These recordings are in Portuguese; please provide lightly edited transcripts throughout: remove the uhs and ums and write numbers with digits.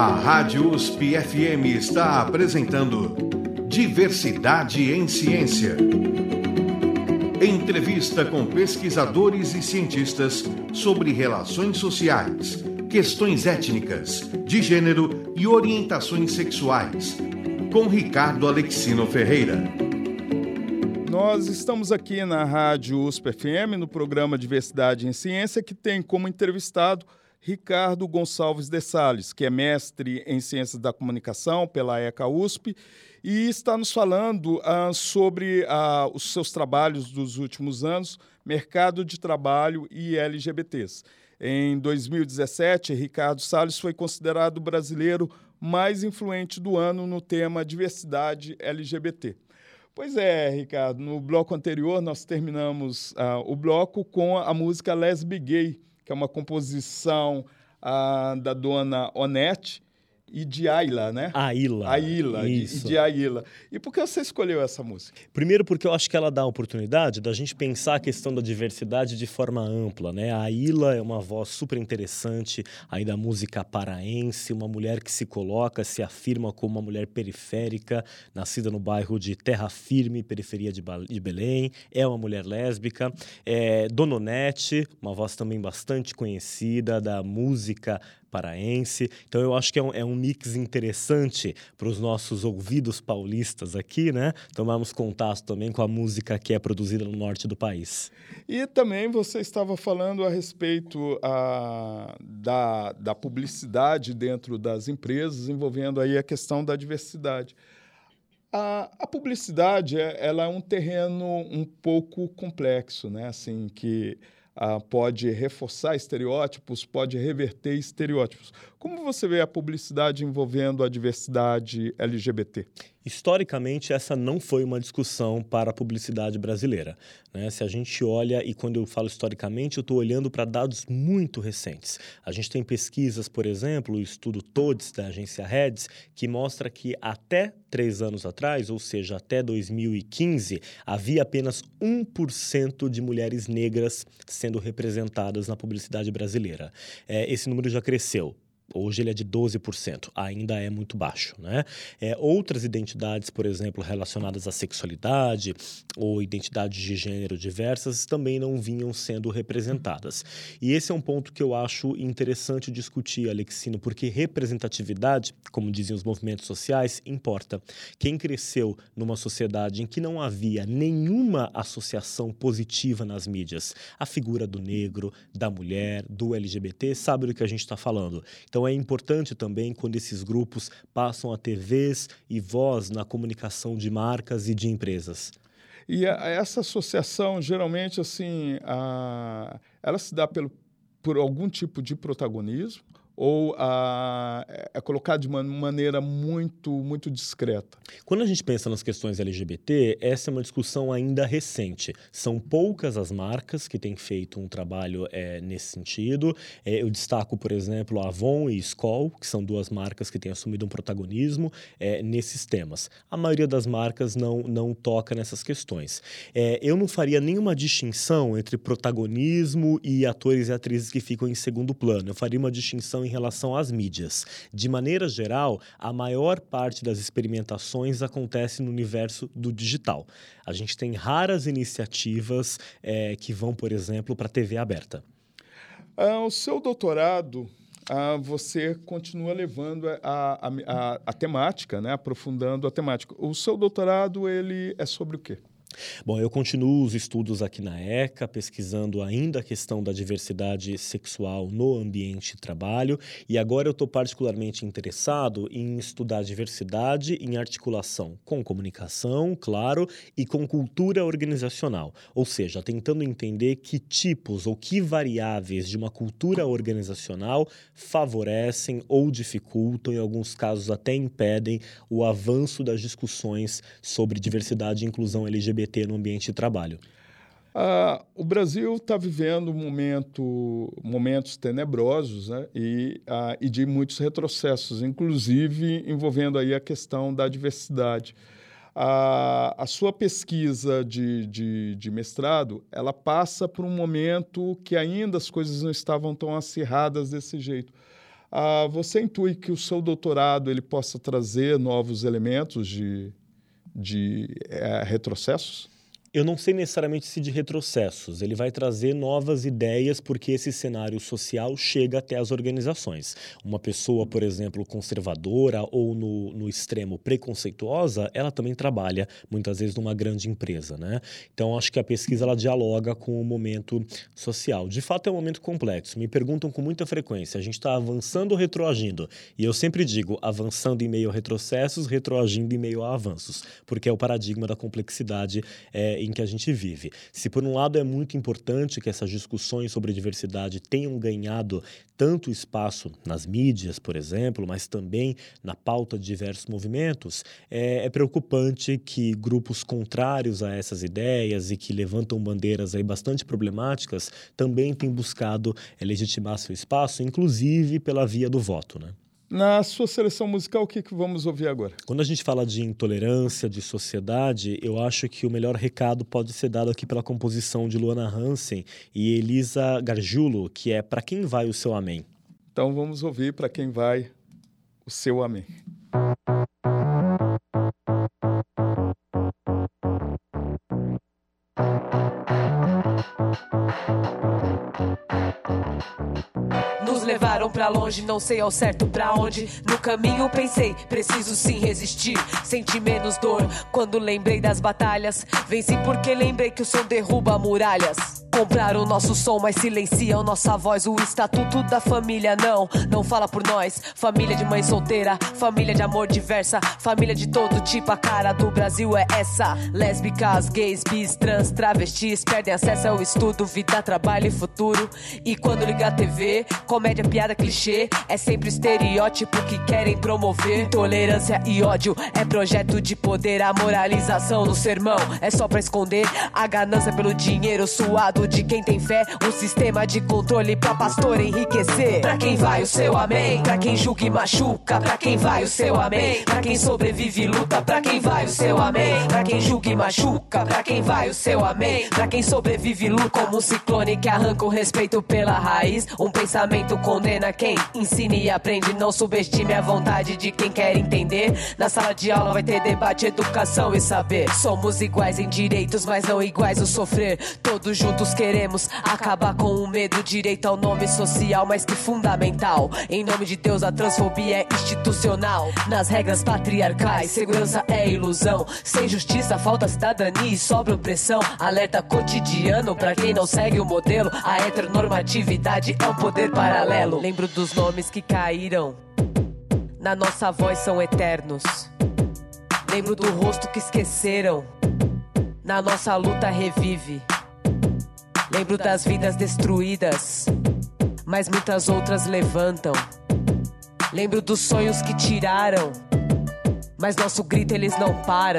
A Rádio USP FM está apresentando Diversidade em Ciência. Entrevista com pesquisadores e cientistas sobre relações sociais, questões étnicas, de gênero e orientações sexuais. Com Ricardo Alexino Ferreira. Nós estamos aqui na Rádio USP FM, no programa Diversidade em Ciência, que tem como entrevistado Ricardo Gonçalves de Sales, que é mestre em Ciências da Comunicação pela ECA USP e está nos falando sobre os seus trabalhos dos últimos anos, mercado de trabalho e LGBTs. Em 2017, Ricardo Sales foi considerado o brasileiro mais influente do ano no tema diversidade LGBT. Pois é, Ricardo, no bloco anterior nós terminamos o bloco com a música Lesbi Gay, que é uma composição da dona Onete e de Ayla, né? Ayla, de Ayla. E por que você escolheu essa música? Primeiro porque eu acho que ela dá a oportunidade da gente pensar a questão da diversidade de forma ampla, né? A Ayla é uma voz super interessante aí da música paraense, uma mulher que se coloca, se afirma como uma mulher periférica, nascida no bairro de Terra Firme, periferia de Belém, é uma mulher lésbica. Dona Onete, uma voz também bastante conhecida da música paraense. Então eu acho que é um mix interessante para os nossos ouvidos paulistas aqui, né? Tomarmos contato também com a música que é produzida no norte do país. E também você estava falando a respeito da publicidade dentro das empresas, envolvendo aí a questão da diversidade. A publicidade ela é um terreno um pouco complexo, né? Assim, que pode reforçar estereótipos, pode reverter estereótipos. Como você vê a publicidade envolvendo a diversidade LGBT? Historicamente, essa não foi uma discussão para a publicidade brasileira, né? Se a gente olha, e quando eu falo historicamente, eu estou olhando para dados muito recentes. A gente tem pesquisas, por exemplo, o estudo TODES, da agência Redes, que mostra que até 3 anos atrás, ou seja, até 2015, havia apenas 1% de mulheres negras sendo representadas na publicidade brasileira. Esse número já cresceu. Hoje ele é de 12%, ainda é muito baixo, né? Outras identidades, por exemplo, relacionadas à sexualidade ou identidades de gênero diversas também não vinham sendo representadas. E esse é um ponto que eu acho interessante discutir, Alexino, porque representatividade, como dizem os movimentos sociais, importa. Quem cresceu numa sociedade em que não havia nenhuma associação positiva nas mídias, a figura do negro, da mulher, do LGBT, sabe do que a gente está falando. Então, é importante também quando esses grupos passam a ter vez e voz na comunicação de marcas e de empresas. E essa associação, geralmente, assim, ela se dá por algum tipo de protagonismo ou é colocada de uma maneira muito, muito discreta? Quando a gente pensa nas questões LGBT, essa é uma discussão ainda recente. São poucas as marcas que têm feito um trabalho nesse sentido. Eu destaco, por exemplo, a Avon e Skol, que são 2 marcas que têm assumido um protagonismo nesses temas. A maioria das marcas não toca nessas questões. Eu não faria nenhuma distinção entre protagonismo e atores e atrizes que ficam em segundo plano. Eu faria uma distinção em relação às mídias. De maneira geral, a maior parte das experimentações acontece no universo do digital. A gente tem raras iniciativas que vão, por exemplo, para a TV aberta. O seu doutorado, você continua levando a temática, né? Aprofundando a temática. O seu doutorado ele é sobre o quê? Bom, eu continuo os estudos aqui na ECA, pesquisando ainda a questão da diversidade sexual no ambiente de trabalho, e agora eu estou particularmente interessado em estudar diversidade em articulação com comunicação, claro, e com cultura organizacional, ou seja, tentando entender que tipos ou que variáveis de uma cultura organizacional favorecem ou dificultam, em alguns casos até impedem, o avanço das discussões sobre diversidade e inclusão LGBT no ambiente de trabalho. O Brasil está vivendo momentos tenebrosos, né? e de muitos retrocessos, inclusive envolvendo aí a questão da diversidade. A sua pesquisa de mestrado, ela passa por um momento que ainda as coisas não estavam tão acirradas desse jeito. Você intui que o seu doutorado ele possa trazer novos elementos de retrocessos? Eu não sei necessariamente se de retrocessos. Ele vai trazer novas ideias porque esse cenário social chega até as organizações. Uma pessoa, por exemplo, conservadora ou no extremo preconceituosa, ela também trabalha muitas vezes numa grande empresa, né? Então, acho que a pesquisa ela dialoga com o momento social. De fato, é um momento complexo. Me perguntam com muita frequência, a gente está avançando ou retroagindo? E eu sempre digo, avançando em meio a retrocessos, retroagindo em meio a avanços, porque é o paradigma da complexidade em que a gente vive. Se por um lado é muito importante que essas discussões sobre diversidade tenham ganhado tanto espaço nas mídias, por exemplo, mas também na pauta de diversos movimentos, é preocupante que grupos contrários a essas ideias e que levantam bandeiras aí bastante problemáticas também têm buscado legitimar seu espaço, inclusive pela via do voto, né? Na sua seleção musical, o que vamos ouvir agora? Quando a gente fala de intolerância, de sociedade, eu acho que o melhor recado pode ser dado aqui pela composição de Luana Hansen e Elisa Gargiulo, que é Pra Quem Vai o Seu Amém. Então vamos ouvir Pra Quem Vai o Seu Amém. Levaram pra longe, não sei ao certo pra onde. No caminho pensei, preciso sim resistir. Senti menos dor quando lembrei das batalhas. Venci porque lembrei que o som derruba muralhas. Compraram o nosso som, mas silenciam nossa voz. O estatuto da família não fala por nós. Família de mãe solteira, família de amor diversa, família de todo tipo, a cara do Brasil é essa. Lésbicas, gays, bis, trans, travestis perdem acesso ao estudo, vida, trabalho e futuro. E quando liga a TV, comédia, piada, clichê, é sempre o estereótipo que querem promover. Intolerância e ódio é projeto de poder. A moralização no sermão é só pra esconder a ganância pelo dinheiro suado de quem tem fé, um sistema de controle pra pastor enriquecer. Pra quem vai o seu amém? Pra quem julga e machuca? Pra quem vai o seu amém? Pra quem sobrevive e luta? Pra quem vai o seu amém? Pra quem julga e machuca? Pra quem vai o seu amém? Pra quem sobrevive e luta? Como um ciclone que arranca o respeito pela raiz. Um pensamento condena quem ensina e aprende. Não subestime a vontade de quem quer entender. Na sala de aula vai ter debate, educação e saber. Somos iguais em direitos, mas não iguais no sofrer. Todos juntos queremos acabar com o medo. Direito ao nome social, mais que fundamental. Em nome de Deus, a transfobia é institucional. Nas regras patriarcais, segurança é ilusão. Sem justiça, falta cidadania e sobra opressão. Alerta cotidiano pra quem não segue o modelo. A heteronormatividade é um poder paralelo. Lembro dos nomes que caíram, na nossa voz são eternos. Lembro do rosto que esqueceram, na nossa luta revive. Lembro das vidas destruídas, mas muitas outras levantam. Lembro dos sonhos que tiraram, mas nosso grito eles não param.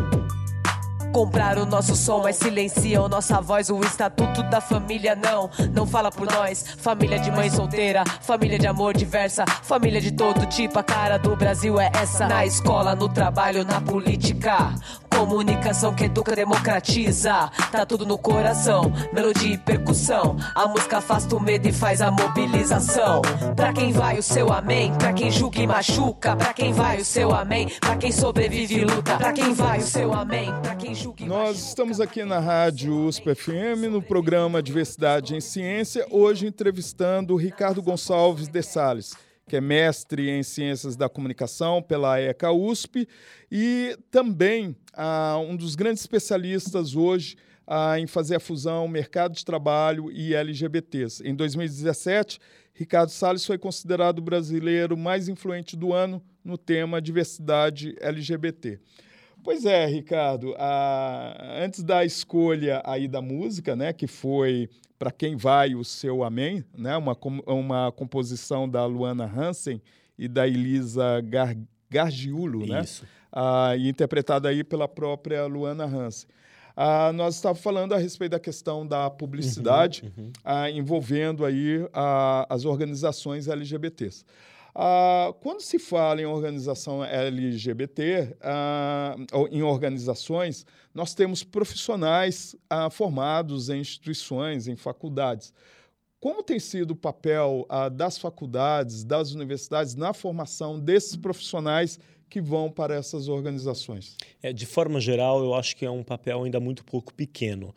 Compraram o nosso som, mas silenciam nossa voz. O estatuto da família não fala por nós. Família de mãe solteira, família de amor diversa, família de todo tipo, a cara do Brasil é essa. Na escola, no trabalho, na política, comunicação que educa, democratiza. Tá tudo no coração, melodia e percussão. A música afasta o medo e faz a mobilização. Pra quem vai o seu amém? Pra quem julga e machuca? Pra quem vai o seu amém? Pra quem sobrevive e luta? Pra quem vai o seu amém? Pra quem julga e machuca? Nós estamos aqui na Rádio USP FM, no programa Diversidade em Ciência, hoje entrevistando o Ricardo Gonçalves de Sales, que é mestre em Ciências da Comunicação pela ECA USP e também um dos grandes especialistas hoje em fazer a fusão mercado de trabalho e LGBTs. Em 2017, Ricardo Sales foi considerado o brasileiro mais influente do ano no tema diversidade LGBT. Pois é, Ricardo, antes da escolha aí da música, né, que foi Pra Quem Vai o Seu Amém, né, uma composição da Luana Hansen e da Elisa Gargiulo, né, e interpretada aí pela própria Luana Hansen. Nós estávamos falando a respeito da questão da publicidade envolvendo aí as organizações LGBTs. Quando se fala em organização LGBT, ou em organizações, nós temos profissionais formados em instituições, em faculdades. Como tem sido o papel das faculdades, das universidades, na formação desses profissionais que vão para essas organizações? De forma geral, eu acho que é um papel ainda muito pequeno,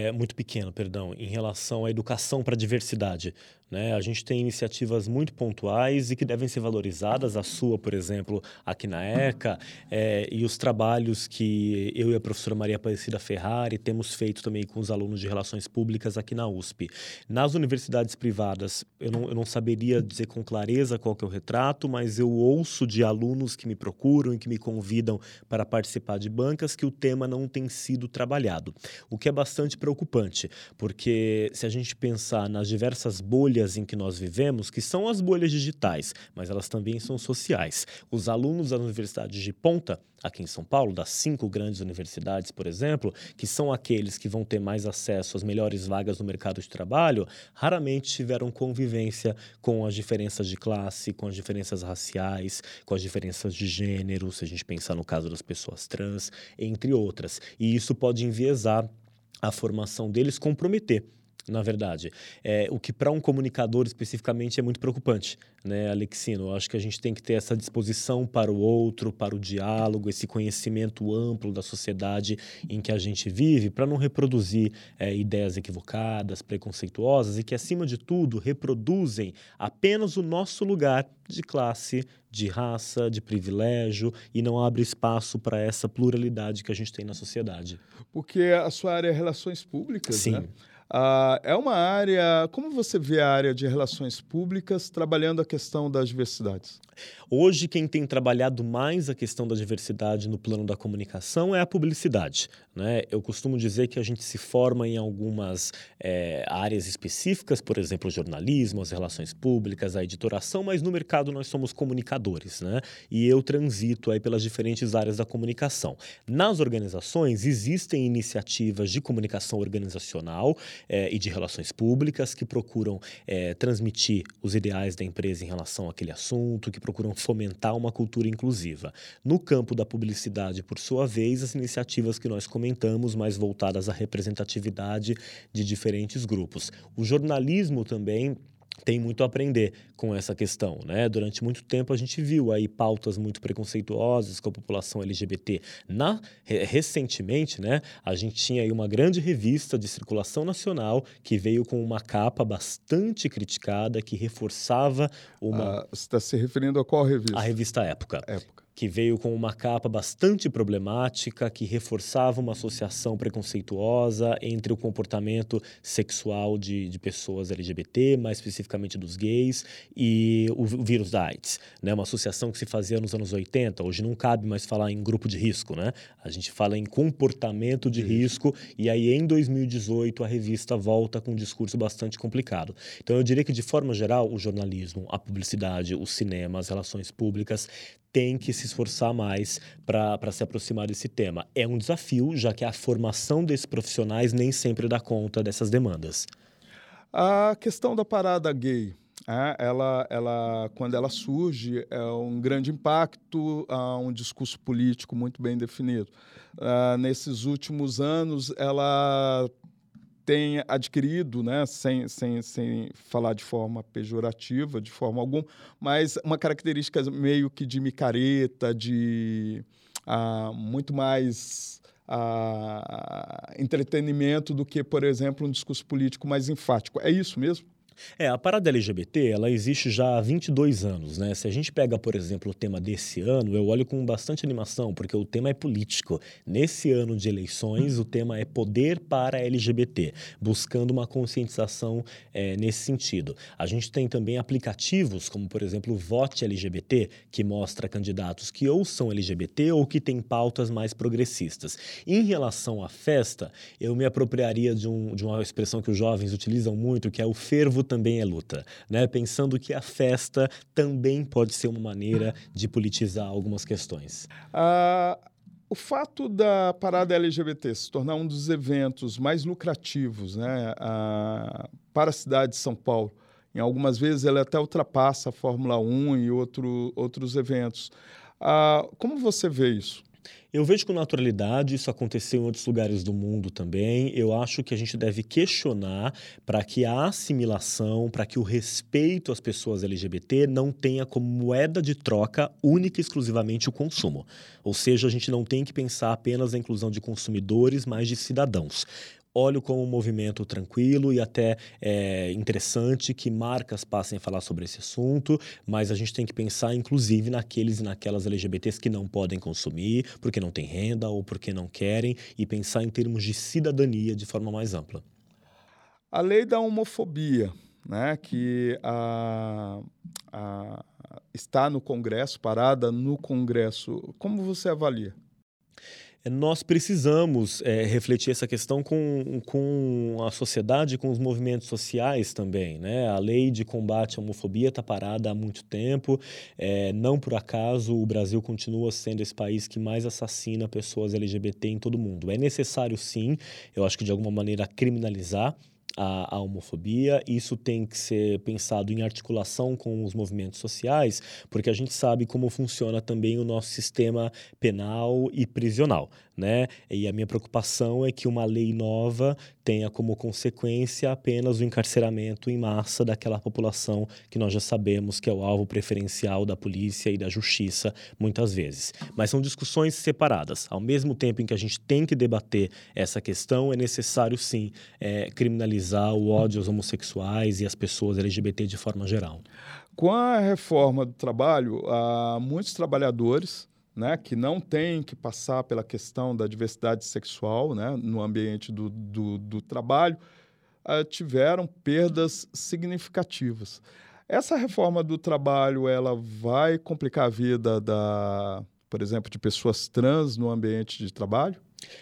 em relação à educação para a diversidade. Né? A gente tem iniciativas muito pontuais e que devem ser valorizadas, a sua, por exemplo, aqui na ECA, e os trabalhos que eu e a professora Maria Aparecida Ferrari temos feito também com os alunos de Relações Públicas aqui na USP. Nas universidades privadas, eu não saberia dizer com clareza qual que é o retrato, mas eu ouço de alunos que me procuram e que me convidam para participar de bancas que o tema não tem sido trabalhado, o que é bastante preocupante, porque se a gente pensar nas diversas bolhas em que nós vivemos, que são as bolhas digitais, mas elas também são sociais. Os alunos das universidades de ponta, aqui em São Paulo, das 5 grandes universidades, por exemplo, que são aqueles que vão ter mais acesso às melhores vagas no mercado de trabalho, raramente tiveram convivência com as diferenças de classe, com as diferenças raciais, com as diferenças de gênero, se a gente pensar no caso das pessoas trans, entre outras. E isso pode enviesar a formação deles, comprometer, na verdade. O que para um comunicador especificamente é muito preocupante, né, Alexino? Eu acho que a gente tem que ter essa disposição para o outro, para o diálogo, esse conhecimento amplo da sociedade em que a gente vive, para não reproduzir ideias equivocadas, preconceituosas e que, acima de tudo, reproduzem apenas o nosso lugar de classe, de raça, de privilégio e não abre espaço para essa pluralidade que a gente tem na sociedade. Porque a sua área é Relações Públicas, Sim. né? É uma área... Como você vê a área de relações públicas trabalhando a questão das diversidades? Hoje, quem tem trabalhado mais a questão da diversidade no plano da comunicação é a publicidade, né? Eu costumo dizer que a gente se forma em algumas áreas específicas, por exemplo, o jornalismo, as relações públicas, a editoração, mas no mercado nós somos comunicadores, né? E eu transito aí pelas diferentes áreas da comunicação. Nas organizações, existem iniciativas de comunicação organizacional e de relações públicas que procuram transmitir os ideais da empresa em relação àquele assunto, que procuram fomentar uma cultura inclusiva. No campo da publicidade, por sua vez, as iniciativas que nós comentamos, mais voltadas à representatividade de diferentes grupos. O jornalismo também tem muito a aprender com essa questão, né? Durante muito tempo a gente viu aí pautas muito preconceituosas com a população LGBT. Recentemente, né, a gente tinha aí uma grande revista de circulação nacional que veio com uma capa bastante criticada, que reforçava uma... Você está se referindo a qual revista? A revista Época. Que veio com uma capa bastante problemática, que reforçava uma associação preconceituosa entre o comportamento sexual de pessoas LGBT, mais especificamente dos gays, e o vírus da AIDS, né? Uma associação que se fazia nos anos 80, hoje não cabe mais falar em grupo de risco, né? A gente fala em comportamento de risco, e aí em 2018 a revista volta com um discurso bastante complicado. Então eu diria que, de forma geral, o jornalismo, a publicidade, o cinema, as relações públicas tem que se esforçar mais para se aproximar desse tema. É um desafio, já que a formação desses profissionais nem sempre dá conta dessas demandas. A questão da parada gay, quando ela surge, é um grande impacto, um discurso político muito bem definido. Nesses últimos anos, ela tem adquirido, né, sem falar de forma pejorativa, de forma alguma, mas uma característica meio que de micareta, de muito mais entretenimento do que, por exemplo, um discurso político mais enfático. É isso mesmo? A parada LGBT, ela existe já há 22 anos, né? Se a gente pega, por exemplo, o tema desse ano, eu olho com bastante animação, porque o tema é político. Nesse ano de eleições, o tema é poder para LGBT, buscando uma conscientização nesse sentido. A gente tem também aplicativos, como, por exemplo, o Vote LGBT, que mostra candidatos que ou são LGBT ou que têm pautas mais progressistas. Em relação à festa, eu me apropriaria de uma expressão que os jovens utilizam muito, que é o fervo também é luta, né? Pensando que a festa também pode ser uma maneira de politizar algumas questões. O fato da parada LGBT se tornar um dos eventos mais lucrativos, né, para a cidade de São Paulo, em algumas vezes ela até ultrapassa a Fórmula 1 e outros eventos. Como você vê isso? Eu vejo com naturalidade, isso aconteceu em outros lugares do mundo também. Eu acho que a gente deve questionar para que a assimilação, para que o respeito às pessoas LGBT não tenha como moeda de troca única e exclusivamente o consumo. Ou seja, a gente não tem que pensar apenas na inclusão de consumidores, mas de cidadãos. Olho como um movimento tranquilo e até interessante que marcas passem a falar sobre esse assunto, mas a gente tem que pensar, inclusive, naqueles e naquelas LGBTs que não podem consumir, porque não têm renda ou porque não querem, e pensar em termos de cidadania de forma mais ampla. A lei da homofobia, né, que está no Congresso, parada no Congresso, como você avalia? Nós precisamos refletir essa questão com a sociedade, com os movimentos sociais também, né? A lei de combate à homofobia está parada há muito tempo. Não por acaso o Brasil continua sendo esse país que mais assassina pessoas LGBT em todo o mundo. É necessário, sim, eu acho que de alguma maneira criminalizar a homofobia. Isso tem que ser pensado em articulação com os movimentos sociais, porque a gente sabe como funciona também o nosso sistema penal e prisional, né? E a minha preocupação é que uma lei nova tenha como consequência apenas o encarceramento em massa daquela população que nós já sabemos que é o alvo preferencial da polícia e da justiça muitas vezes. Mas são discussões separadas. Ao mesmo tempo em que a gente tem que debater essa questão, é necessário sim criminalizar o ódio aos homossexuais e às pessoas LGBT de forma geral. Com a reforma do trabalho, há muitos trabalhadores, né, que não têm que passar pela questão da diversidade sexual, né, no ambiente do trabalho, tiveram perdas significativas. Essa reforma do trabalho, ela vai complicar a vida, por exemplo, de pessoas trans no ambiente de trabalho?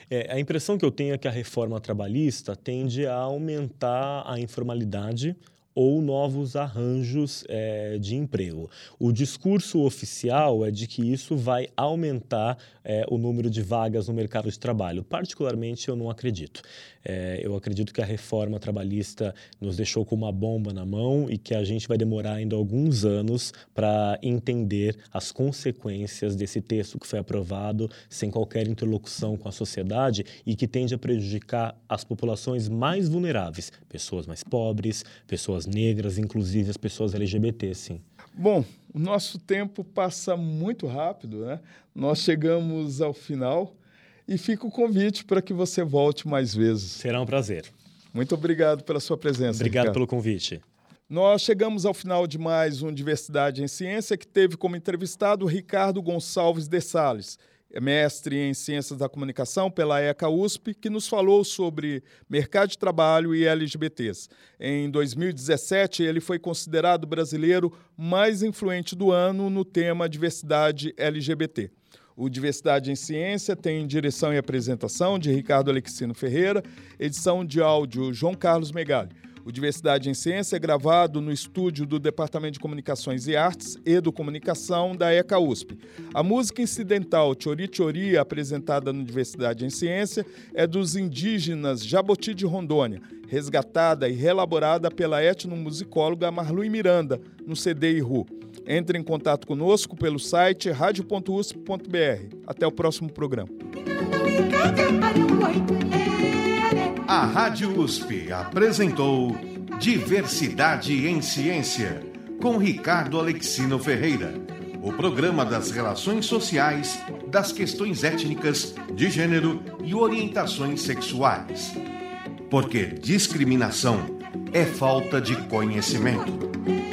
A impressão que eu tenho é que a reforma trabalhista tende a aumentar a informalidade ou novos arranjos de emprego. O discurso oficial é de que isso vai aumentar o número de vagas no mercado de trabalho. Particularmente, eu não acredito. Eu acredito que a reforma trabalhista nos deixou com uma bomba na mão e que a gente vai demorar ainda alguns anos para entender as consequências desse texto que foi aprovado sem qualquer interlocução com a sociedade e que tende a prejudicar as populações mais vulneráveis, pessoas mais pobres, pessoas negras, inclusive as pessoas LGBT, sim. Bom, o nosso tempo passa muito rápido, né? Nós chegamos ao final e fica o convite para que você volte mais vezes. Será um prazer. Muito obrigado pela sua presença, Obrigado Ricardo. pelo convite. Nós chegamos ao final de mais um Diversidade em Ciência, que teve como entrevistado Ricardo Gonçalves de Sales, mestre em Ciências da Comunicação pela ECA USP, que nos falou sobre mercado de trabalho e LGBTs. Em 2017, ele foi considerado o brasileiro mais influente do ano no tema diversidade LGBT. O Diversidade em Ciência tem direção e apresentação de Ricardo Alexino Ferreira, edição de áudio João Carlos Megali. O Diversidade em Ciência é gravado no estúdio do Departamento de Comunicações e Artes e do Comunicação da ECA USP. A música incidental Chori Chori, apresentada no Diversidade em Ciência, é dos indígenas Jaboti de Rondônia, resgatada e reelaborada pela etnomusicóloga Marlui Miranda, no CD Iru. Entre em contato conosco pelo site radio.usp.br. Até o próximo programa. A Rádio USP apresentou Diversidade em Ciência, com Ricardo Alexino Ferreira, o programa das relações sociais, das questões étnicas, de gênero e orientações sexuais. Porque discriminação é falta de conhecimento.